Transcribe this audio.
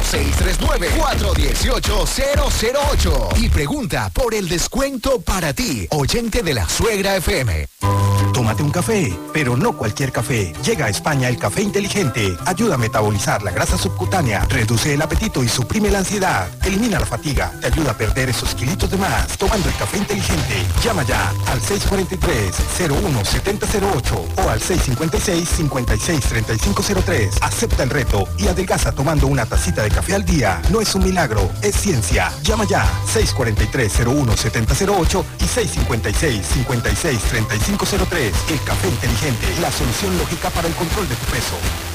639-418-008 y pregunta por el descuento para ti, oyente de La Suegra FM. Tómate un café, pero no cualquier café. Llega a España el café inteligente. Ayuda a metabolizar la grasa subcutánea, reduce el apetito y suprime la ansiedad. Elimina la fatiga, te ayuda a perder esos kilitos de más. Tomando el café inteligente. Llama ya al 643-01-7008 o al 656-563503. Acepta el reto y adelgaza tomando una tacita de café al día. No es un milagro, es ciencia. Llama ya 643-01-7008 y 656-563503. El café inteligente, la solución lógica para el control de tu peso.